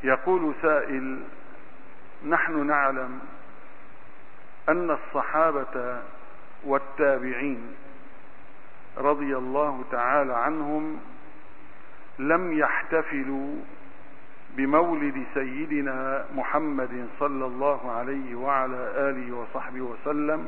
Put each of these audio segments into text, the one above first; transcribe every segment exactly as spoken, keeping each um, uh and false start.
يقول سائل: نحن نعلم أن الصحابة والتابعين رضي الله تعالى عنهم لم يحتفلوا بمولد سيدنا محمد صلى الله عليه وعلى آله وصحبه وسلم،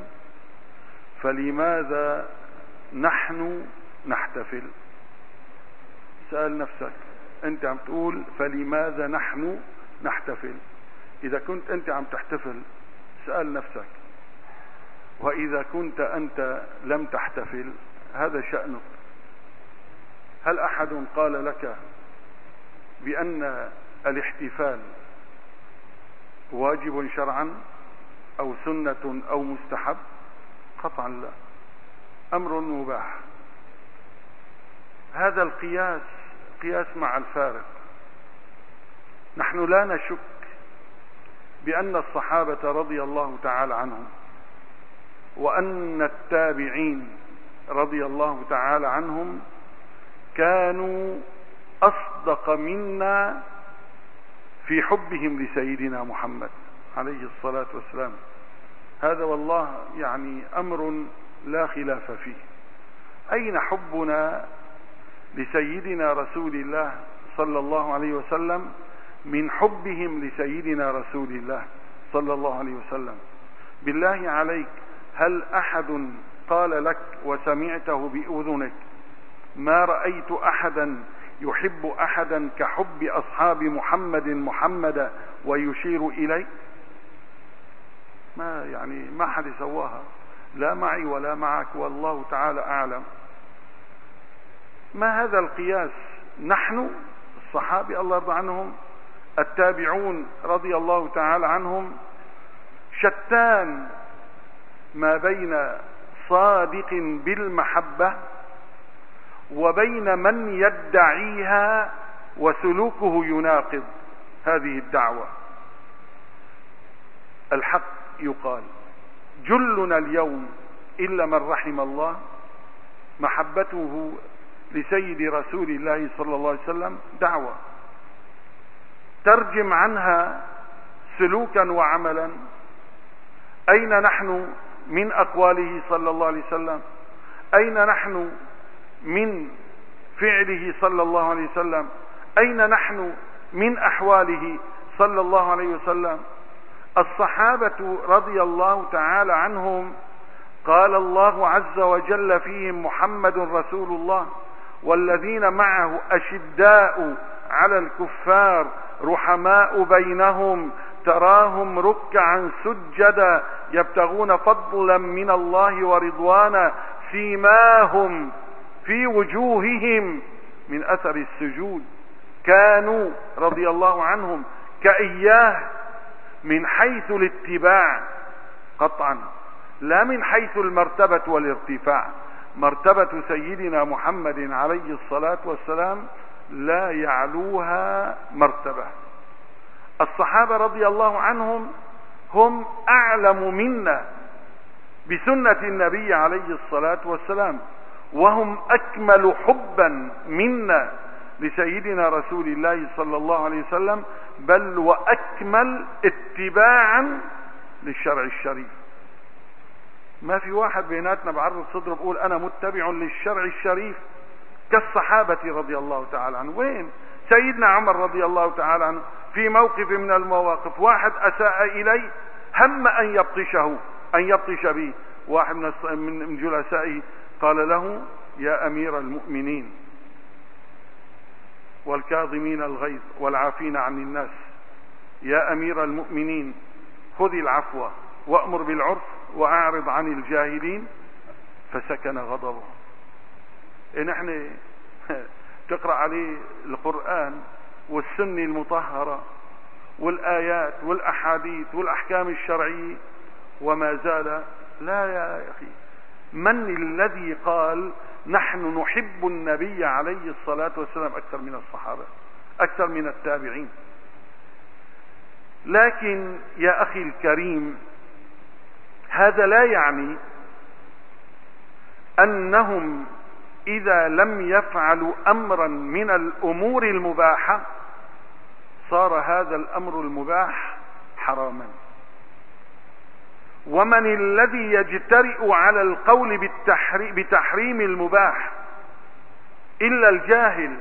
فلماذا نحن نحتفل؟ سأل نفسك، أنت عم تقول فلماذا نحن نحتفل. إذا كنت أنت عم تحتفل سأل نفسك، وإذا كنت أنت لم تحتفل هذا شأنك. هل أحد قال لك بأن الاحتفال واجب شرعا أو سنة أو مستحب؟ قطعا لا، أمر مباح. هذا القياس قياس مع الفارق. نحن لا نشك بأن الصحابة رضي الله تعالى عنهم وأن التابعين رضي الله تعالى عنهم كانوا أصدق منا في حبهم لسيدنا محمد عليه الصلاة والسلام. هذا والله يعني أمر لا خلاف فيه. أين حبنا لسيدنا رسول الله صلى الله عليه وسلم من حبهم لسيدنا رسول الله صلى الله عليه وسلم؟ بالله عليك، هل أحد قال لك وسمعته بأذنك ما رأيت أحدا يحب أحدا كحب أصحاب محمد محمدا ويشير إليه؟ ما يعني ما حد سواها، لا معي ولا معك، والله تعالى أعلم. ما هذا القياس؟ نحن الصحابة الله يرضى عنهم، التابعون رضي الله تعالى عنهم، شتان ما بين صادق بالمحبة وبين من يدعيها وسلوكه يناقض هذه الدعوة. الحق يقال: جلنا اليوم إلا من رحم الله محبته لسيد رسول الله صلى الله عليه وسلم دعوة، ترجم عنها سلوكا وعملا. أين نحن من أقواله صلى الله عليه وسلم؟ أين نحن من فعله صلى الله عليه وسلم؟ أين نحن من أحواله صلى الله عليه وسلم؟ الصحابة رضي الله تعالى عنهم قال الله عز وجل فيهم: محمد رسول الله والذين معه أشداء على الكفار رحماء بينهم تراهم ركعا سجدا يبتغون فضلا من الله ورضوانا سيماهم في وجوههم من أثر السجود. كانوا رضي الله عنهم كإياه من حيث الاتباع قطعا، لا من حيث المرتبة والارتفاع. مرتبة سيدنا محمد عليه الصلاة والسلام لا يعلوها مرتبة. الصحابة رضي الله عنهم هم أعلم منا بسنة النبي عليه الصلاة والسلام، وهم أكمل حبا منا لسيدنا رسول الله صلى الله عليه وسلم، بل وأكمل اتباعا للشرع الشريف. ما في واحد بيناتنا بعرض صدره بقول أنا متبع للشرع الشريف كالصحابة رضي الله تعالى عنه. وين سيدنا عمر رضي الله تعالى عنه في موقف من المواقف واحد أساء إليه هم أن يبطشه أن يبطش به، واحد من جلسائه قال له: يا أمير المؤمنين، والكاظمين الغيظ والعافين عن الناس، يا أمير المؤمنين خذ العفو وأمر بالعرف وأعرض عن الجاهلين، فسكن غضبه. نحن تقرأ عليه القرآن والسنة المطهرة والآيات والأحاديث والأحكام الشرعية وما زال لا. يا أخي، من الذي قال نحن نحب النبي عليه الصلاة والسلام أكثر من الصحابة، أكثر من التابعين؟ لكن يا أخي الكريم، هذا لا يعني أنهم إذا لم يفعلوا أمرا من الأمور المباحة صار هذا الأمر المباح حراما. ومن الذي يجترئ على القول بتحريم المباح إلا الجاهل،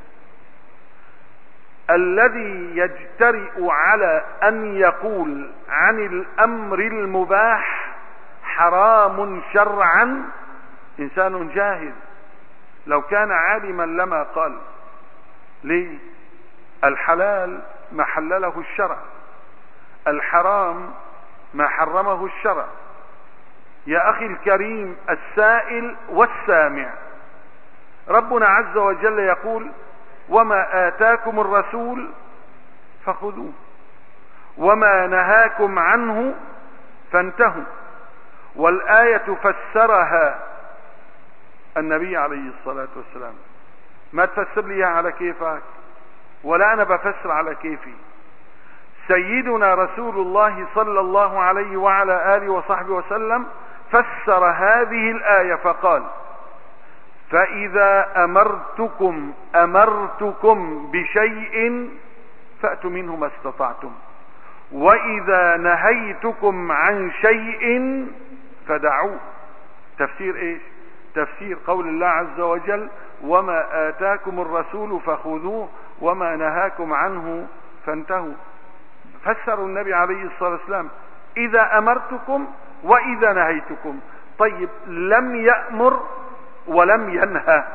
الذي يجترئ على أن يقول عن الأمر المباح حرام شرعا إنسان جاهل. لو كان عالما لما قال. ليه؟ الحلال ما حلله الشرع، الحرام ما حرمه الشرع. يا أخي الكريم السائل والسامع، ربنا عز وجل يقول: وما آتاكم الرسول فخذوه وما نهاكم عنه فانتهوا. والآية فسرها النبي عليه الصلاة والسلام. ما تفسر لي على كيفك ولا أنا بفسر على كيفي. سيدنا رسول الله صلى الله عليه وعلى آله وصحبه وسلم فسر هذه الآية فقال: فإذا أمرتكم أمرتكم بشيء فأتوا منه ما استطعتم، وإذا نهيتكم عن شيء فدعوه. تفسير إيش؟ تفسير قول الله عز وجل: وما آتاكم الرسول فخذوه وما نهاكم عنه فانتهوا. فسروا النبي عليه الصلاة والسلام: إذا أمرتكم وإذا نهيتكم. طيب، لم يأمر ولم ينهى.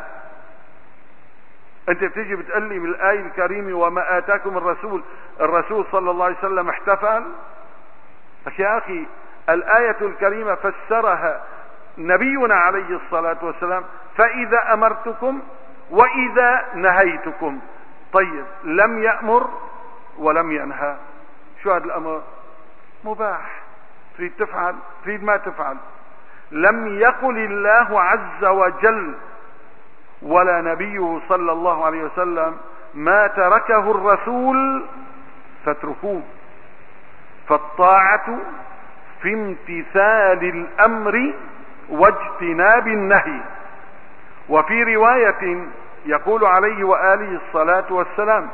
انت بتيجي بتقول لي بالآية الكريمة: وما آتاكم الرسول، الرسول صلى الله عليه وسلم احتفل؟ يا أخي الآية الكريمة فسرها نبينا عليه الصلاة والسلام: فإذا أمرتكم وإذا نهيتكم. طيب، لم يأمر ولم ينهى. شو هذا الأمر؟ مباح، تريد تفعل تريد ما تفعل. لم يقل الله عز وجل ولا نبيه صلى الله عليه وسلم: ما تركه الرسول فاتركوه. فالطاعة في امتثال الأمر واجتناب النهي. وفي رواية يقول عليه وآله الصلاة والسلام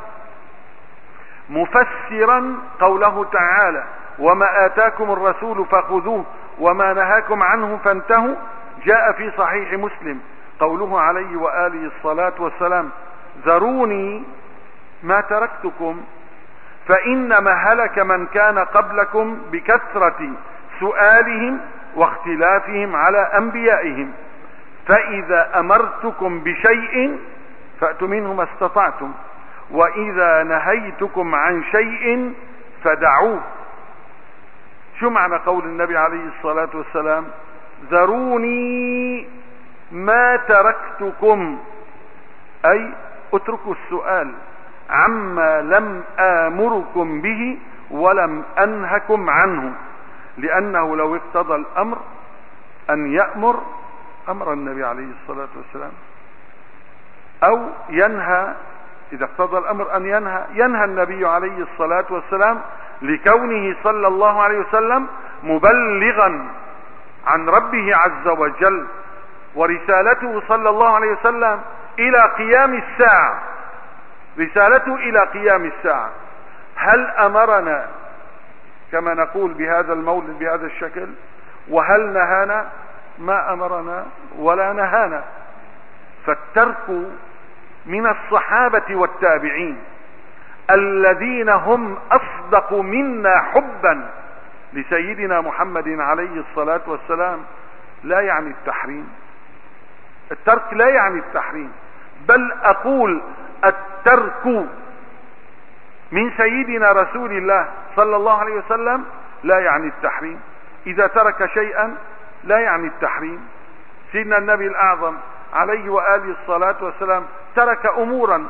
مفسرا قوله تعالى: وما آتاكم الرسول فخذوه وما نهاكم عنه فانتهوا، جاء في صحيح مسلم قوله عليه وآله الصلاة والسلام: ذروني ما تركتكم فإنما هلك من كان قبلكم بكثرة سؤالهم واختلافهم على أنبيائهم، فإذا أمرتكم بشيء فأتوا منه ما استطعتم، وإذا نهيتكم عن شيء فدعوه. شو معنى قول النبي عليه الصلاة والسلام: ذروني ما تركتكم؟ أي اتركوا السؤال عما لم آمركم به ولم أنهكم عنه، لأنه لو اقتضى الأمر أن يأمر أمر النبي عليه الصلاة والسلام، أو ينهى إذا اقتضى الأمر أن ينهى ينهى النبي عليه الصلاة والسلام، لكونه صلى الله عليه وسلم مبلغا عن ربه عز وجل، ورسالته صلى الله عليه وسلم إلى قيام الساعة، رسالته إلى قيام الساعة. هل أمرنا كما نقول بهذا المولد بهذا الشكل؟ وهل نهانا؟ ما أمرنا ولا نهانا. فالترك من الصحابة والتابعين الذين هم أصدق منا حبا لسيدنا محمد عليه الصلاة والسلام لا يعني التحريم. الترك لا يعني التحريم، بل أقول الترك من سيدنا رسول الله صلى الله عليه وسلم لا يعني التحريم. إذا ترك شيئا لا يعني التحريم. سيدنا النبي الأعظم عليه وآله الصلاة والسلام ترك أمورا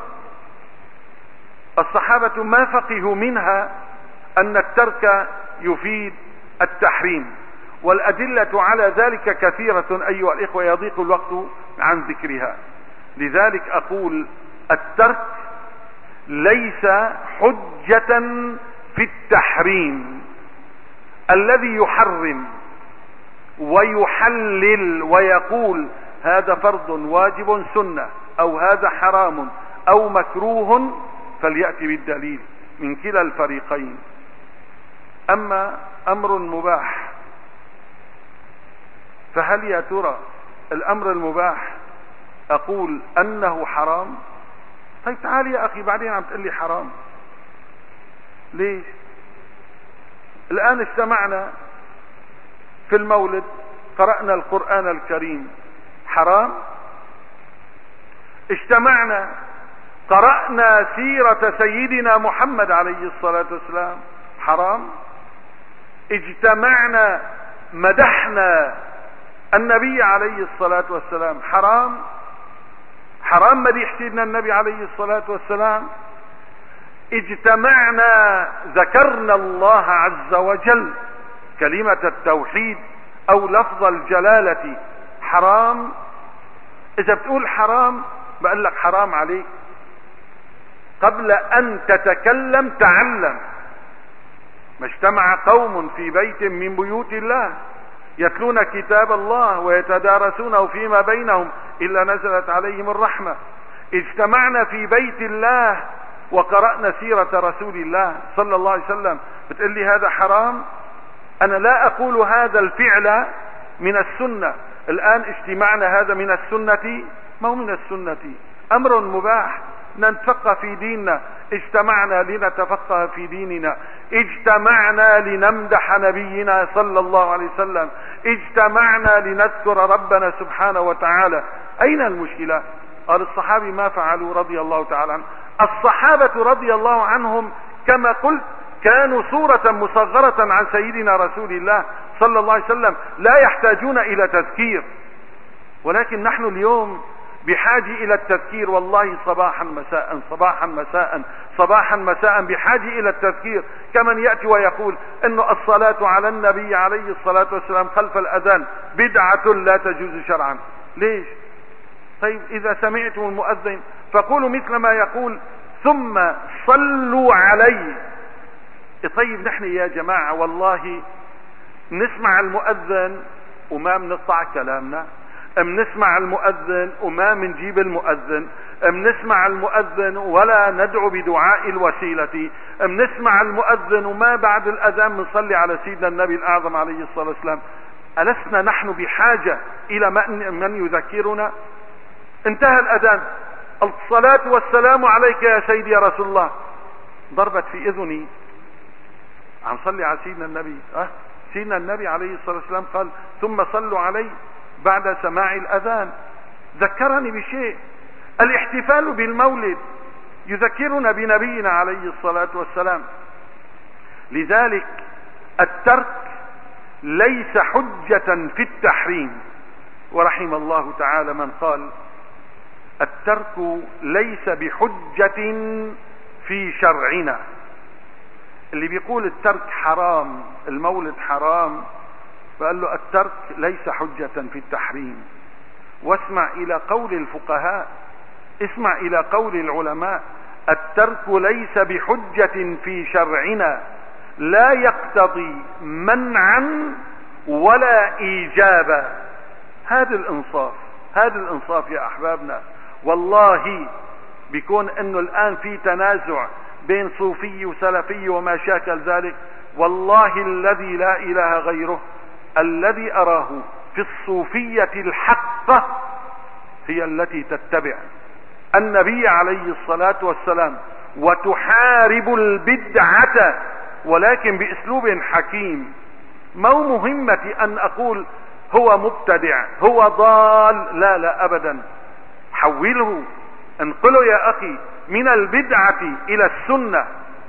الصحابة ما فقهوا منها أن الترك يفيد التحريم، والأدلة على ذلك كثيرة أيها الإخوة، يضيق الوقت عن ذكرها. لذلك أقول الترك ليس حجة في التحريم. الذي يحرم ويحلل ويقول هذا فرض واجب سنة أو هذا حرام أو مكروه فليأتي بالدليل. من كلا الفريقين. اما امر مباح، فهل يا ترى الامر المباح اقول انه حرام؟ طيب تعال يا اخي، بعدين عم تقول لي حرام ليش؟ الان اجتمعنا في المولد، قرأنا القرآن الكريم، حرام؟ اجتمعنا قرأنا سيرة سيدنا محمد عليه الصلاة والسلام، حرام؟ اجتمعنا مدحنا النبي عليه الصلاة والسلام، حرام؟ حرام مديح سيدنا النبي عليه الصلاة والسلام؟ اجتمعنا ذكرنا الله عز وجل، كلمة التوحيد او لفظ الجلالة، حرام؟ اذا بتقول حرام بقول لك حرام عليك. قبل ان تتكلم تعلم. ما اجتمع قوم في بيت من بيوت الله يتلون كتاب الله ويتدارسونه فيما بينهم الا نزلت عليهم الرحمة. اجتمعنا في بيت الله وقرأنا سيرة رسول الله صلى الله عليه وسلم، بتقول لي هذا حرام؟ انا لا اقول هذا الفعل من السنة. الان اجتماعنا هذا من السنة؟ ما هو من السنة، امر مباح نتفقه في ديننا. اجتمعنا لنتفقه في ديننا، اجتمعنا لنمدح نبينا صلى الله عليه وسلم، اجتمعنا لنذكر ربنا سبحانه وتعالى. اين المشكلة؟ قال الصحابي ما فعلوا رضي الله تعالى عنهم. الصحابة رضي الله عنهم كما قلت كانوا صورة مصغرة عن سيدنا رسول الله صلى الله عليه وسلم، لا يحتاجون الى تذكير. ولكن نحن اليوم بحاجة الى التذكير، والله صباحا مساء صباحا مساء صباحا مساء بحاجة الى التذكير. كمن يأتي ويقول انه الصلاة على النبي عليه الصلاة والسلام خلف الاذان بدعة لا تجوز شرعا. ليش؟ طيب اذا سمعتم المؤذن فقولوا مثل ما يقول ثم صلوا علي. طيب نحن يا جماعة والله نسمع المؤذن وما بنقطع كلامنا، ام نسمع المؤذن وما منجيب المؤذن، ام نسمع المؤذن ولا ندعو بدعاء الوسيلة، ام نسمع المؤذن وما بعد الاذان بنصلي على سيدنا النبي الاعظم عليه الصلاة والسلام. ألسنا نحن بحاجة الى من يذكرنا؟ انتهى الاذان، الصلاة والسلام عليك يا سيدي يا رسول الله، ضربت في اذني عم صلي على سيدنا النبي. أه؟ سيدنا النبي عليه الصلاة والسلام قال ثم صلوا علي بعد سماع الاذان. ذكرني بشيء، الاحتفال بالمولد يذكرنا بنبينا عليه الصلاة والسلام. لذلك الترك ليس حجة في التحريم، ورحم الله تعالى من قال الترك ليس بحجة في شرعنا. اللي بيقول الترك حرام، المولد حرام، فقال له الترك ليس حجة في التحريم. واسمع الى قول الفقهاء، اسمع الى قول العلماء، الترك ليس بحجة في شرعنا، لا يقتضي منعا ولا ايجابا. هذا الانصاف، هذا الانصاف يا احبابنا. والله بيكون انه الان في تنازع بين صوفي وسلفي وما شاكل ذلك، والله الذي لا اله غيره الذي اراه في الصوفية الحقة هي التي تتبع النبي عليه الصلاة والسلام وتحارب البدعة، ولكن باسلوب حكيم. مو مهمتي ان اقول هو مبتدع هو ضال، لا لا ابدا، حوله، انقله يا اخي من البدعة الى السنة.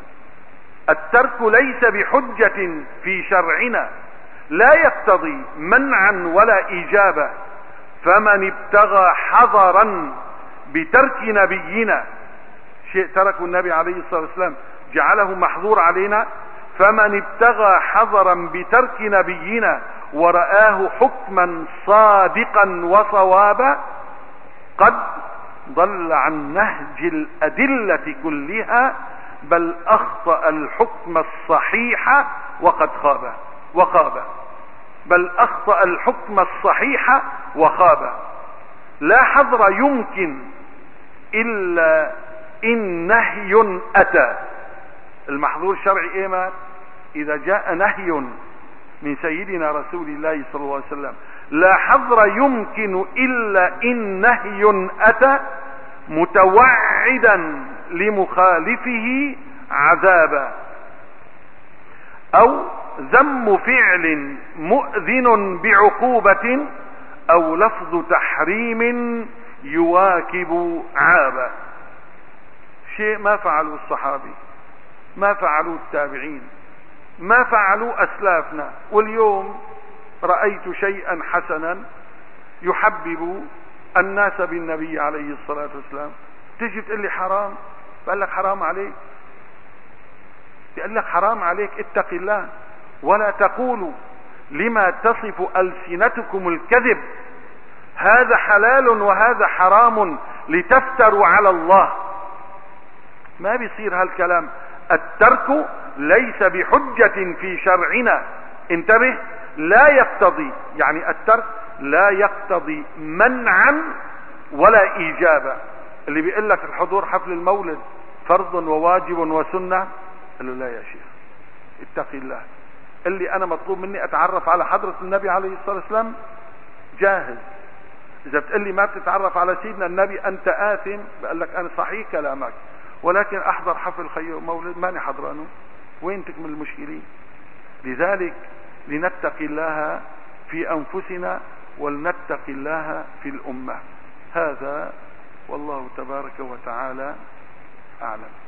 الترك ليس بحجة في شرعنا، لا يقتضي منعا ولا ايجابا. فمن ابتغى حذرا بترك نبينا، شيء تركه النبي عليه الصلاة والسلام جعله محظور علينا، فمن ابتغى حذرا بترك نبينا ورآه حكما صادقا وصوابا قد ضل عن نهج الأدلة كلها، بل أخطأ الحكم الصحيح وقد خاب وخاب، بل أخطأ الحكم الصحيح وخاب. لا حظر يمكن إلا إن نهي أتى، المحظور الشرعي ايمت اذا جاء نهي من سيدنا رسول الله صلى الله عليه وسلم لا حظر يمكن الا ان نهي اتى متوعدا لمخالفه عذابا، او ذم فعل مؤذن بعقوبة، او لفظ تحريم يواكب عابا. شيء ما فعلوا الصحابي، ما فعلوا التابعين، ما فعلوا اسلافنا. واليوم رأيت شيئا حسنا يحبب الناس بالنبي عليه الصلاة والسلام، تجي تقول لي حرام، بقول لك حرام عليك، بقول لك حرام عليك، اتق الله ولا تقولوا لما تصف ألسنتكم الكذب هذا حلال وهذا حرام لتفتروا على الله. ما بيصير هالكلام. الترك ليس بحجة في شرعنا، انتبه، لا يقتضي، يعني الترك لا يقتضي منعا ولا ايجابا. اللي بيقول لك الحضور حفل المولد فرض وواجب وسنة، قال له لا يا شيخ اتق الله، اللي انا مطلوب مني اتعرف على حضرة النبي عليه الصلاة والسلام جاهز. اذا بتقول لي ما بتتعرف على سيدنا النبي انت آثم، بقول لك انا صحيح كلامك، ولكن احضر حفل خيو مولد ماني حضرانه، وين تكمل المشكلين؟ لذلك لنتقي الله في انفسنا ولنتقي الله في الامة. هذا والله تبارك وتعالى اعلم.